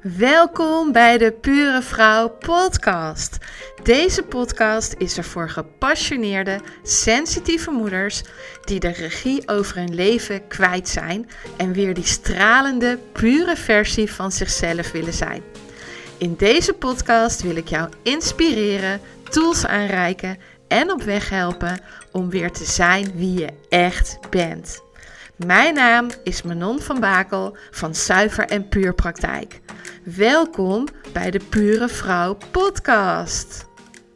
Welkom bij de Pure Vrouw podcast. Deze podcast is er voor gepassioneerde, sensitieve moeders die de regie over hun leven kwijt zijn en weer die stralende, pure versie van zichzelf willen zijn. In deze podcast wil ik jou inspireren, tools aanreiken en op weg helpen om weer te zijn wie je echt bent. Mijn naam is Manon van Bakel van Zuiver en Puur Praktijk. Welkom bij de Pure Vrouw podcast.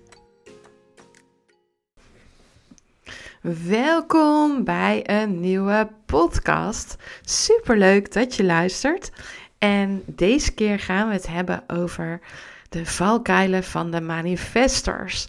Welkom bij een nieuwe podcast. Superleuk dat je luistert. En deze keer gaan we het hebben over de valkuilen van de manifestors.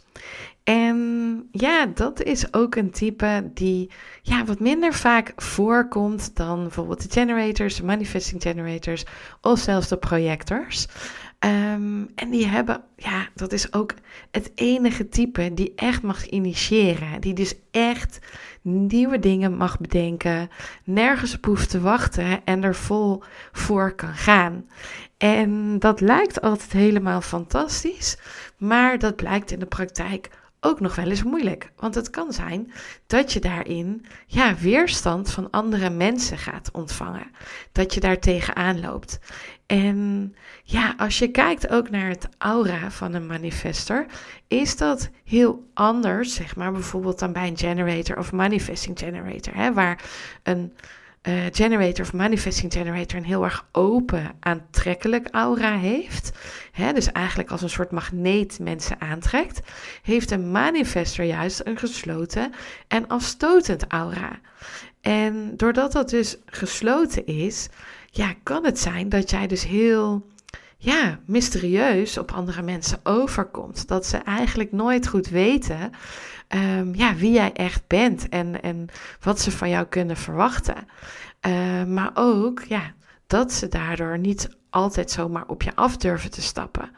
En ja, dat is ook een type die wat minder vaak voorkomt dan bijvoorbeeld de generators, de manifesting generators of zelfs de projectors. En die hebben, dat is ook het enige type die echt mag initiëren. Die dus echt nieuwe dingen mag bedenken, nergens op hoeft te wachten en er vol voor kan gaan. En dat lijkt altijd helemaal fantastisch, maar dat blijkt in de praktijk ook nog wel eens moeilijk. Want het kan zijn dat je daarin weerstand van andere mensen gaat ontvangen. Dat je daar tegenaan loopt. En als je kijkt ook naar het aura van een manifestor, is dat heel anders, zeg maar, bijvoorbeeld dan bij een generator of manifesting generator, waar een generator of manifesting generator een heel erg open, aantrekkelijk aura heeft. Dus eigenlijk als een soort magneet mensen aantrekt, heeft een manifestor juist een gesloten en afstotend aura. En doordat dat dus gesloten is, kan het zijn dat jij dus heel mysterieus op andere mensen overkomt. Dat ze eigenlijk nooit goed weten wie jij echt bent en wat ze van jou kunnen verwachten. Maar ook dat ze daardoor niet altijd zomaar op je af durven te stappen.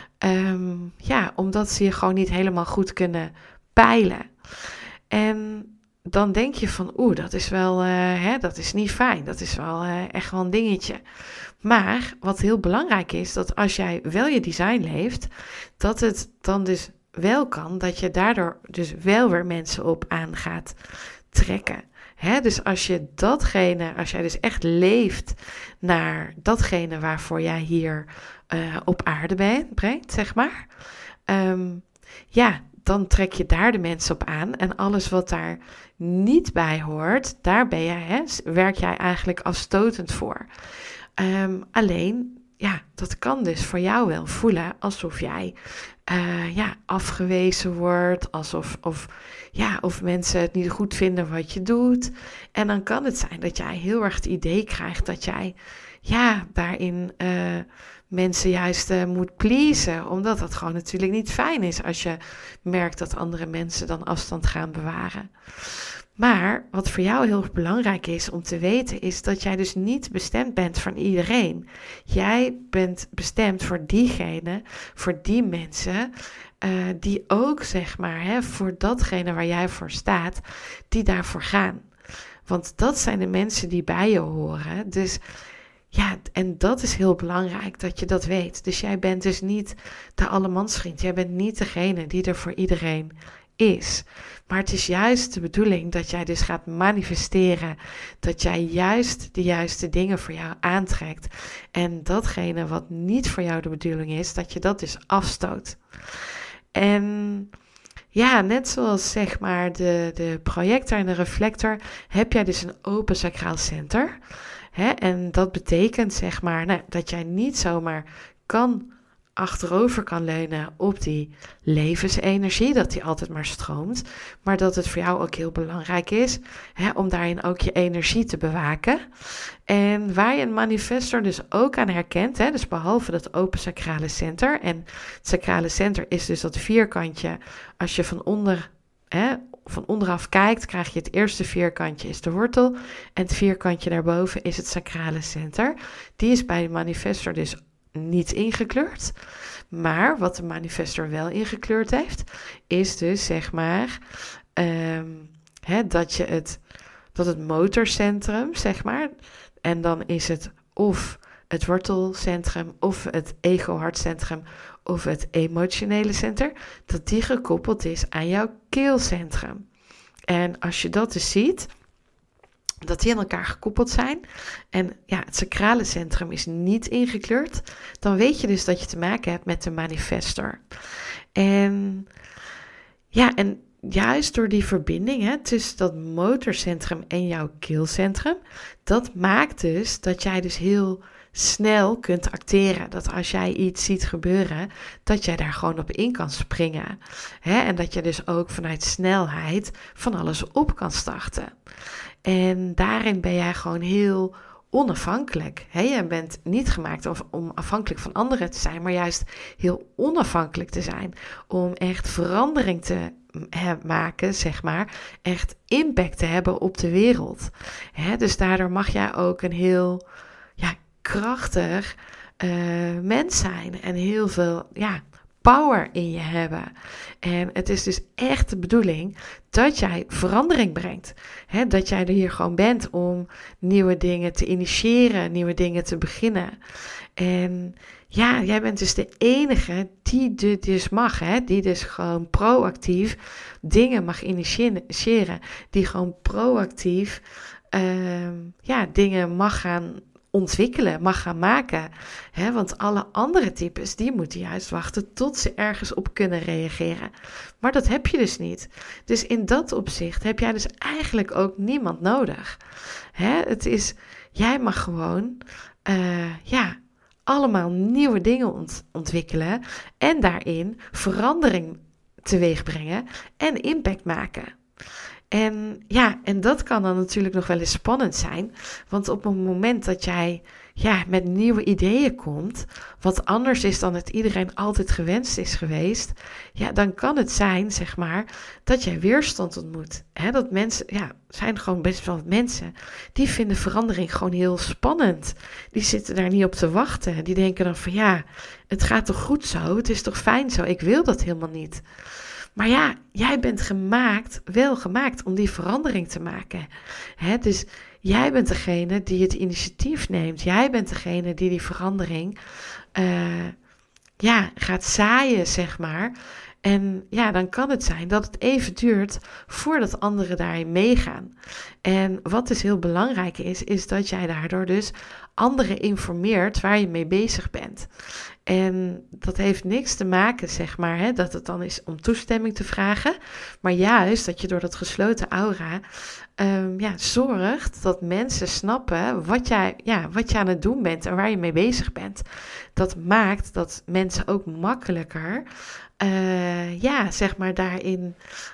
Omdat ze je gewoon niet helemaal goed kunnen peilen. En dan denk je van, dat is wel, dat is niet fijn. Dat is wel echt wel een dingetje. Maar wat heel belangrijk is, dat als jij wel je design leeft, dat het dan dus wel kan, dat je daardoor dus wel weer mensen op aan gaat trekken. Dus als jij dus echt leeft naar datgene waarvoor jij hier op aarde brengt, zeg maar. Dan trek je daar de mensen op aan. En alles wat daar niet bij hoort, daar werk jij eigenlijk afstotend voor. Alleen, dat kan dus voor jou wel voelen alsof jij afgewezen wordt, of mensen het niet goed vinden wat je doet. En dan kan het zijn dat jij heel erg het idee krijgt dat jij daarin mensen juist moet pleasen, omdat dat gewoon natuurlijk niet fijn is als je merkt dat andere mensen dan afstand gaan bewaren. Maar wat voor jou heel belangrijk is om te weten, is dat jij dus niet bestemd bent voor iedereen. Jij bent bestemd voor diegene, voor die mensen, die ook, zeg maar, voor datgene waar jij voor staat, die daarvoor gaan. Want dat zijn de mensen die bij je horen. Dus en dat is heel belangrijk dat je dat weet. Dus jij bent dus niet de allemansvriend. Jij bent niet degene die er voor iedereen is. Maar het is juist de bedoeling dat jij dus gaat manifesteren. Dat jij juist de juiste dingen voor jou aantrekt. En datgene wat niet voor jou de bedoeling is, dat je dat dus afstoot. En net zoals zeg maar de projector en de reflector, heb jij dus een open sacraal center. En dat betekent zeg maar dat jij niet zomaar achterover kan leunen op die levensenergie, dat die altijd maar stroomt, maar dat het voor jou ook heel belangrijk is om daarin ook je energie te bewaken. En waar je een manifestor dus ook aan herkent, dus behalve dat open sacrale center, en het sacrale center is dus dat vierkantje, als je van onderaf kijkt, krijg je het eerste vierkantje is de wortel en het vierkantje daarboven is het sacrale center. Die is bij de manifestor dus niet ingekleurd. Maar wat de manifestor wel ingekleurd heeft, is dus zeg maar dat het motorcentrum, zeg maar, en dan is het of het wortelcentrum of het ego-hartcentrum of het emotionele centrum, dat die gekoppeld is aan jouw keelcentrum. En als je dat dus ziet, dat die aan elkaar gekoppeld zijn en ja, het sacrale centrum is niet ingekleurd, dan weet je dus dat je te maken hebt met de manifestor. En ja, en juist door die verbinding tussen dat motorcentrum en jouw keelcentrum, dat maakt dus dat jij dus heel snel kunt acteren. Dat als jij iets ziet gebeuren, dat jij daar gewoon op in kan springen. En dat je dus ook vanuit snelheid van alles op kan starten. En daarin ben jij gewoon heel onafhankelijk. Je bent niet gemaakt om afhankelijk van anderen te zijn, maar juist heel onafhankelijk te zijn. Om echt verandering te maken, zeg maar. Echt impact te hebben op de wereld. Dus daardoor mag jij ook een heel krachtig mens zijn. En heel veel power in je hebben. En het is dus echt de bedoeling dat jij verandering brengt. Dat jij er hier gewoon bent om nieuwe dingen te initiëren, nieuwe dingen te beginnen. En ja, jij bent dus de enige die dit dus mag. Die dus gewoon proactief dingen mag initiëren. Die gewoon proactief dingen mag gaan ontwikkelen, mag gaan maken. Want alle andere types, die moeten juist wachten tot ze ergens op kunnen reageren. Maar dat heb je dus niet. Dus in dat opzicht heb jij dus eigenlijk ook niemand nodig. Het is, jij mag gewoon, allemaal nieuwe dingen ontwikkelen en daarin verandering teweeg brengen en impact maken. En dat kan dan natuurlijk nog wel eens spannend zijn. Want op het moment dat jij met nieuwe ideeën komt, wat anders is dan het iedereen altijd gewenst is geweest, dan kan het zijn, zeg maar, dat jij weerstand ontmoet. Dat mensen, zijn gewoon best wel mensen, die vinden verandering gewoon heel spannend. Die zitten daar niet op te wachten. Die denken dan van het gaat toch goed zo, het is toch fijn zo, ik wil dat helemaal niet. Maar jij bent wel gemaakt om die verandering te maken. Dus jij bent degene die het initiatief neemt. Jij bent degene die die verandering gaat zaaien, zeg maar. En dan kan het zijn dat het even duurt voordat anderen daarin meegaan. En wat dus heel belangrijk is dat jij daardoor dus anderen informeert waar je mee bezig bent. En dat heeft niks te maken, zeg maar, dat het dan is om toestemming te vragen. Maar juist dat je door dat gesloten aura zorgt dat mensen snappen wat je aan het doen bent en waar je mee bezig bent. Dat maakt dat mensen ook makkelijker zeg maar daarin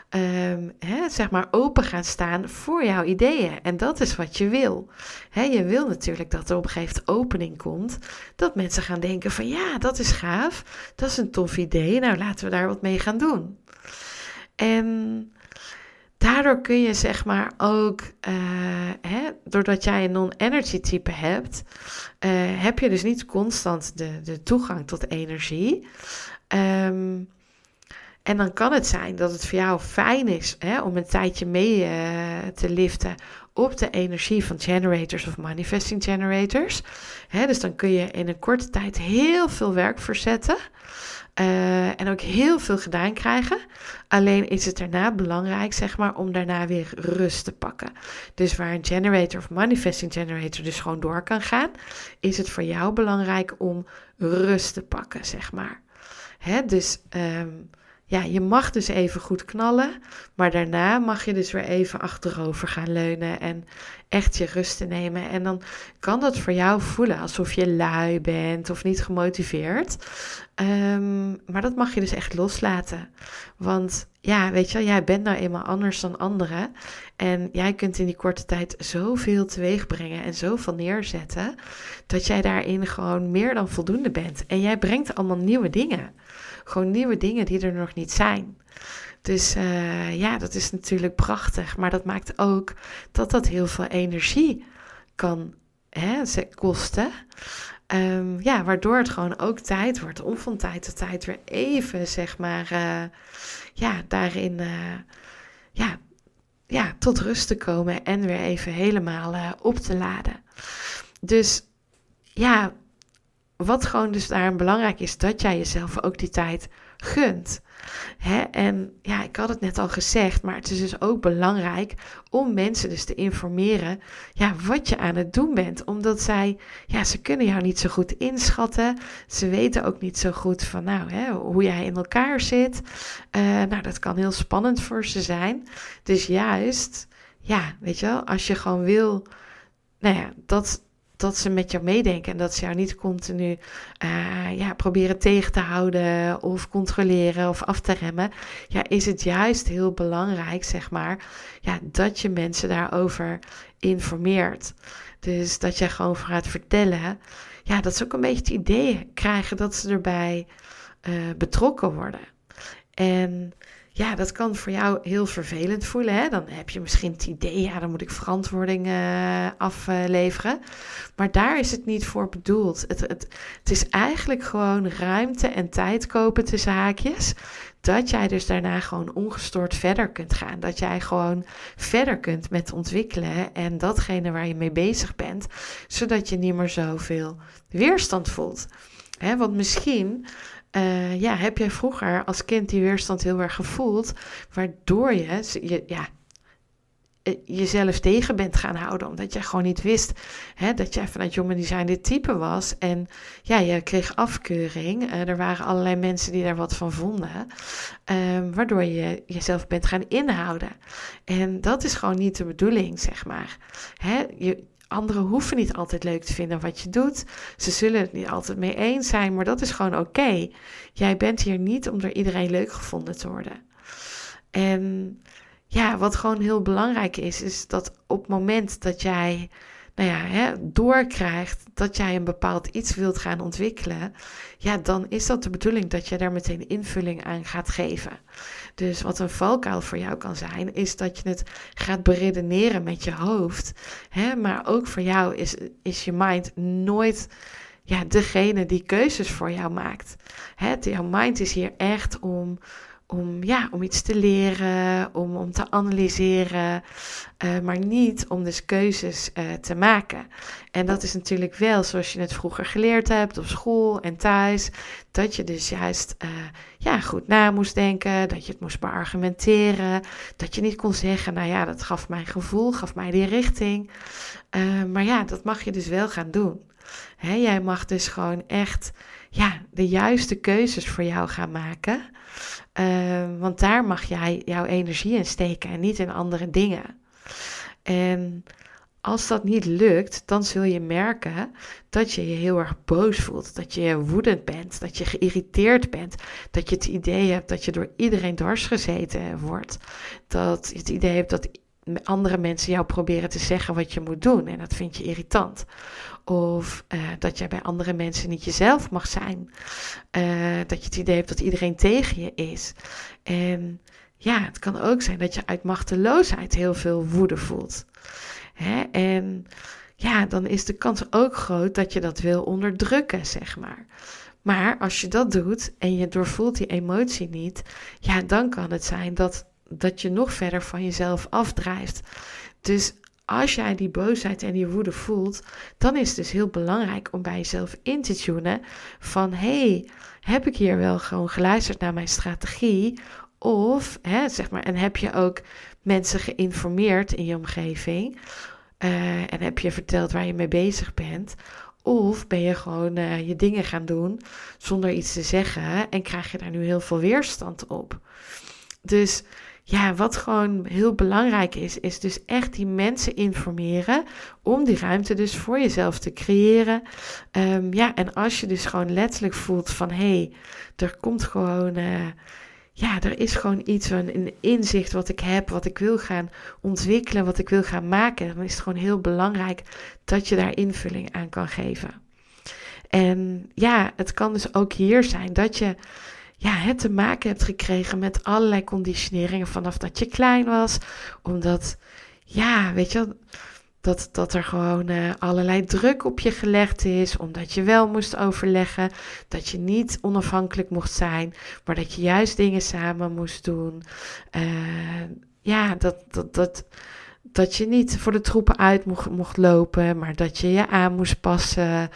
open gaan staan voor jouw ideeën. En dat is wat je wil. Je wil natuurlijk dat er op een gegeven moment opening komt. Dat mensen gaan denken van dat is gaaf. Dat is een tof idee. Nou, laten we daar wat mee gaan doen. En daardoor kun je zeg maar ook, doordat jij een non-energy type hebt, heb je dus niet constant de toegang tot energie. En dan kan het zijn dat het voor jou fijn is om een tijdje mee te liften op de energie van generators of manifesting generators. Dus dan kun je in een korte tijd heel veel werk verzetten. En ook heel veel gedaan krijgen. Alleen is het daarna belangrijk, zeg maar, om daarna weer rust te pakken. Dus waar een generator of manifesting generator dus gewoon door kan gaan, is het voor jou belangrijk om rust te pakken, zeg maar. Dus je mag dus even goed knallen, maar daarna mag je dus weer even achterover gaan leunen en echt je rust te nemen. En dan kan dat voor jou voelen alsof je lui bent of niet gemotiveerd. Maar dat mag je dus echt loslaten. Want weet je wel, jij bent nou eenmaal anders dan anderen. En jij kunt in die korte tijd zoveel teweeg brengen en zoveel neerzetten, dat jij daarin gewoon meer dan voldoende bent. En jij brengt allemaal nieuwe dingen. Gewoon nieuwe dingen die er nog niet zijn. Dus dat is natuurlijk prachtig. Maar dat maakt ook dat heel veel energie kan kosten. Waardoor het gewoon ook tijd wordt om van tijd tot tijd weer even, zeg maar, daarin tot rust te komen en weer even helemaal op te laden. Dus wat gewoon dus daarin belangrijk is, dat jij jezelf ook die tijd gunt. En ja, ik had het net al gezegd, maar het is dus ook belangrijk om mensen dus te informeren, ja, wat je aan het doen bent. Omdat ze kunnen jou niet zo goed inschatten. Ze weten ook niet zo goed van, hoe jij in elkaar zit. Dat kan heel spannend voor ze zijn. Dus juist, ja, weet je wel, als je gewoon wil, dat ze met jou meedenken en dat ze jou niet continu proberen tegen te houden of controleren of af te remmen, ja, is het juist heel belangrijk, zeg maar, ja, dat je mensen daarover informeert. Dus dat jij gewoon gaat vertellen, ja, dat ze ook een beetje het idee krijgen dat ze erbij betrokken worden. En ja, dat kan voor jou heel vervelend voelen. Hè? Dan heb je misschien het idee, ja, dan moet ik verantwoording afleveren. Maar daar is het niet voor bedoeld. Het is eigenlijk gewoon ruimte en tijd kopen tussen haakjes. Dat jij dus daarna gewoon ongestoord verder kunt gaan. Dat jij gewoon verder kunt met ontwikkelen en datgene waar je mee bezig bent. Zodat je niet meer zoveel weerstand voelt. Want misschien heb jij vroeger als kind die weerstand heel erg gevoeld, waardoor je jezelf tegen bent gaan houden, omdat jij gewoon niet wist dat jij vanuit Human Design dit type was. En ja, je kreeg afkeuring. Er waren allerlei mensen die daar wat van vonden, waardoor je jezelf bent gaan inhouden. En dat is gewoon niet de bedoeling, zeg maar. Anderen hoeven niet altijd leuk te vinden wat je doet. Ze zullen het niet altijd mee eens zijn, maar dat is gewoon oké. Jij bent hier niet om door iedereen leuk gevonden te worden. En ja, wat gewoon heel belangrijk is dat op het moment dat jij doorkrijgt dat jij een bepaald iets wilt gaan ontwikkelen, ja, dan is dat de bedoeling dat je daar meteen invulling aan gaat geven. Dus wat een valkuil voor jou kan zijn, is dat je het gaat beredeneren met je hoofd. Maar ook voor jou is je mind nooit degene die keuzes voor jou maakt. Jouw mind is hier echt om iets te leren, om te analyseren, maar niet om dus keuzes te maken. En dat is natuurlijk wel zoals je het vroeger geleerd hebt op school en thuis, dat je dus juist goed na moest denken, dat je het moest beargumenteren, dat je niet kon zeggen, dat gaf mij gevoel, gaf mij die richting. Maar ja, dat mag je dus wel gaan doen. Jij mag dus gewoon echt de juiste keuzes voor jou gaan maken. Want daar mag jij jouw energie in steken en niet in andere dingen. En als dat niet lukt, dan zul je merken dat je je heel erg boos voelt. Dat je woedend bent, dat je geïrriteerd bent. Dat je het idee hebt dat je door iedereen dwars gezeten wordt. Dat je het idee hebt dat andere mensen jou proberen te zeggen wat je moet doen. En dat vind je irritant. Of dat jij bij andere mensen niet jezelf mag zijn. Dat je het idee hebt dat iedereen tegen je is. En ja, het kan ook zijn dat je uit machteloosheid heel veel woede voelt. En ja, dan is de kans ook groot dat je dat wil onderdrukken, zeg maar. Maar als je dat doet en je doorvoelt die emotie niet, ja, dan kan het zijn dat je nog verder van jezelf afdrijft. Dus als jij die boosheid en die woede voelt, dan is het dus heel belangrijk om bij jezelf in te tunen van, heb ik hier wel gewoon geluisterd naar mijn strategie? Of, en heb je ook mensen geïnformeerd in je omgeving? En heb je verteld waar je mee bezig bent? Of ben je gewoon je dingen gaan doen zonder iets te zeggen en krijg je daar nu heel veel weerstand op? Dus ja, wat gewoon heel belangrijk is dus echt die mensen informeren om die ruimte dus voor jezelf te creëren. En als je dus gewoon letterlijk voelt van er komt gewoon, er is gewoon iets, een inzicht wat ik heb, wat ik wil gaan ontwikkelen, wat ik wil gaan maken, dan is het gewoon heel belangrijk dat je daar invulling aan kan geven. En ja, het kan dus ook hier zijn dat je het te maken hebt gekregen met allerlei conditioneringen vanaf dat je klein was. Omdat, dat er gewoon allerlei druk op je gelegd is. Omdat je wel moest overleggen. Dat je niet onafhankelijk mocht zijn. Maar dat je juist dingen samen moest doen. dat je niet voor de troepen uit mocht lopen, maar dat je je aan moest passen.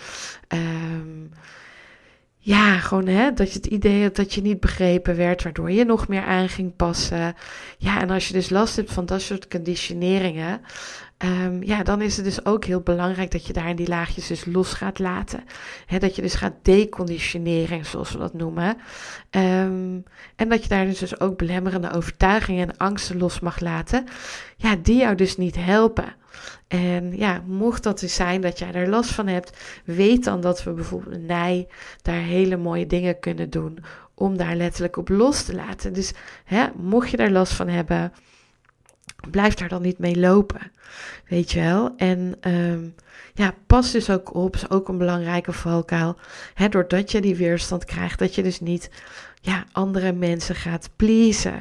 Gewoon dat je het idee had dat je niet begrepen werd, waardoor je nog meer aan ging passen. Ja, en als je dus last hebt van dat soort conditioneringen, dan is het dus ook heel belangrijk dat je daar in die laagjes dus los gaat laten. Dat je dus gaat deconditioneren, zoals we dat noemen. En dat je daar dus ook belemmerende overtuigingen en angsten los mag laten. Ja, die jou dus niet helpen. En ja, mocht dat dus zijn dat jij er last van hebt, weet dan dat we bijvoorbeeld een NIJ daar hele mooie dingen kunnen doen om daar letterlijk op los te laten. Dus mocht je daar last van hebben, blijf daar dan niet mee lopen, weet je wel. En pas dus ook op, is ook een belangrijke valkuil. Doordat je die weerstand krijgt, dat je dus niet andere mensen gaat pleasen.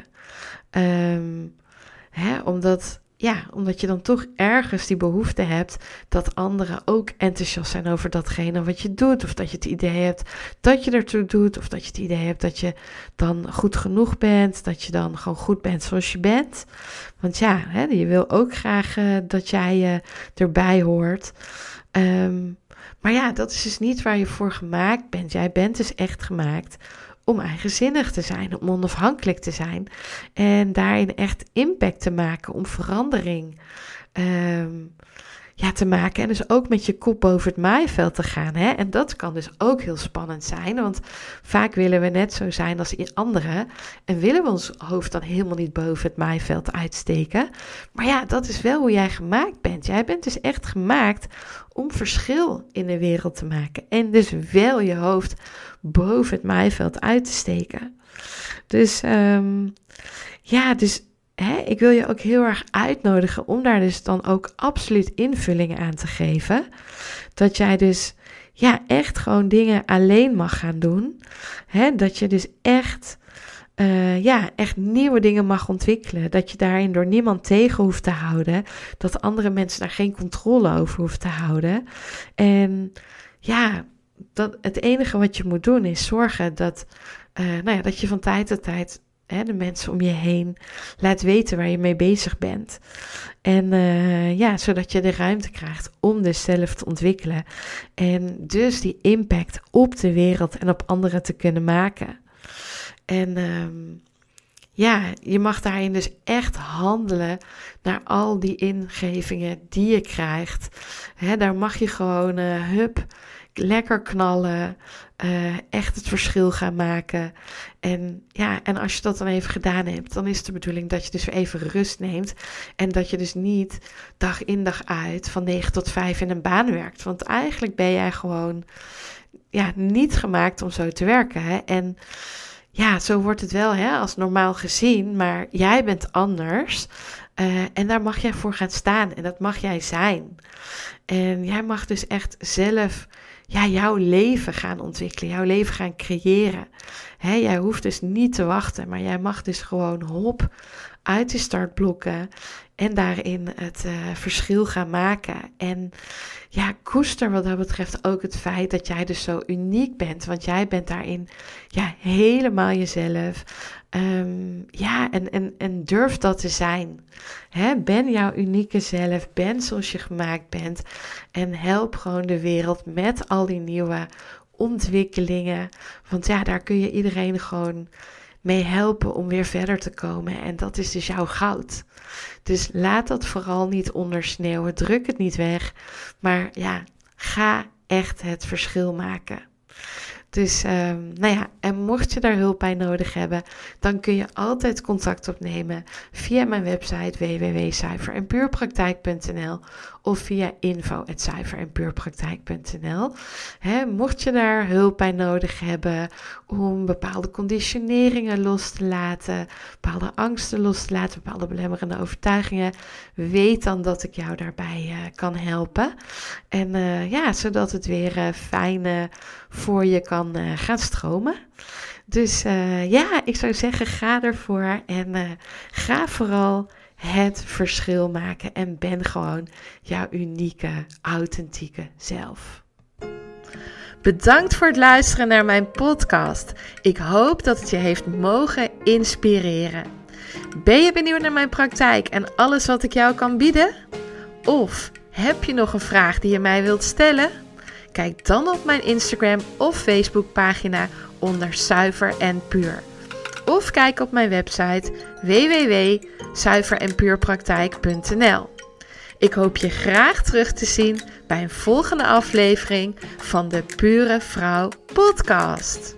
Omdat je dan toch ergens die behoefte hebt dat anderen ook enthousiast zijn over datgene wat je doet. Of dat je het idee hebt dat je ertoe doet. Of dat je het idee hebt dat je dan goed genoeg bent. Dat je dan gewoon goed bent zoals je bent. Want je wil ook graag dat jij erbij hoort. Maar dat is dus niet waar je voor gemaakt bent. Jij bent dus echt gemaakt om eigenzinnig te zijn, om onafhankelijk te zijn en daarin echt impact te maken, om verandering te maken en dus ook met je kop boven het maaiveld te gaan. En dat kan dus ook heel spannend zijn, want vaak willen we net zo zijn als anderen en willen we ons hoofd dan helemaal niet boven het maaiveld uitsteken. Maar dat is wel hoe jij gemaakt bent. Jij bent dus echt gemaakt om verschil in de wereld te maken en dus wel je hoofd boven het maaiveld uit te steken. Dus ik wil je ook heel erg uitnodigen om daar dus dan ook absoluut invullingen aan te geven. Dat jij dus echt gewoon dingen alleen mag gaan doen. Dat je dus echt nieuwe dingen mag ontwikkelen. Dat je daarin door niemand tegen hoeft te houden. Dat andere mensen daar geen controle over hoeven te houden. En dat het enige wat je moet doen is zorgen dat je van tijd tot tijd de mensen om je heen laat weten waar je mee bezig bent. En zodat je de ruimte krijgt om dus zelf te ontwikkelen. En dus die impact op de wereld en op anderen te kunnen maken. En je mag daarin dus echt handelen naar al die ingevingen die je krijgt. Daar mag je gewoon lekker knallen, echt het verschil gaan maken. En als je dat dan even gedaan hebt, dan is het de bedoeling dat je dus weer even rust neemt. En dat je dus niet dag in dag uit van 9 tot 5 in een baan werkt. Want eigenlijk ben jij gewoon niet gemaakt om zo te werken. En zo wordt het wel als normaal gezien, maar jij bent anders. En daar mag jij voor gaan staan en dat mag jij zijn. En jij mag dus echt zelf jouw leven gaan ontwikkelen, jouw leven gaan creëren. Jij hoeft dus niet te wachten, maar jij mag dus gewoon uit de startblokken en daarin het verschil gaan maken. En koester wat dat betreft ook het feit dat jij dus zo uniek bent, want jij bent daarin helemaal jezelf. En durf dat te zijn. Ben jouw unieke zelf, ben zoals je gemaakt bent en help gewoon de wereld met al die nieuwe ontwikkelingen. Want daar kun je iedereen gewoon mee helpen om weer verder te komen. En dat is dus jouw goud. Dus laat dat vooral niet ondersneeuwen. Druk het niet weg. Maar ga echt het verschil maken. Dus en mocht je daar hulp bij nodig hebben, dan kun je altijd contact opnemen via mijn website www.zuiverenpuurpraktijk.nl of via info@zuiverenpuurpraktijk.nl. Mocht je daar hulp bij nodig hebben om bepaalde conditioneringen los te laten, bepaalde angsten los te laten, bepaalde belemmerende overtuigingen, weet dan dat ik jou daarbij kan helpen. En zodat het weer fijn voor je kan gaan stromen. Dus ik zou zeggen, ga ervoor en ga vooral het verschil maken en ben gewoon jouw unieke, authentieke zelf. Bedankt voor het luisteren naar mijn podcast. Ik hoop dat het je heeft mogen inspireren. Ben je benieuwd naar mijn praktijk en alles wat ik jou kan bieden? Of heb je nog een vraag die je mij wilt stellen? Kijk dan op mijn Instagram of Facebook pagina onder Zuiver en Puur. Of kijk op mijn website www.zuiverenpuurpraktijk.nl. Ik hoop je graag terug te zien bij een volgende aflevering van de Pure Vrouw podcast.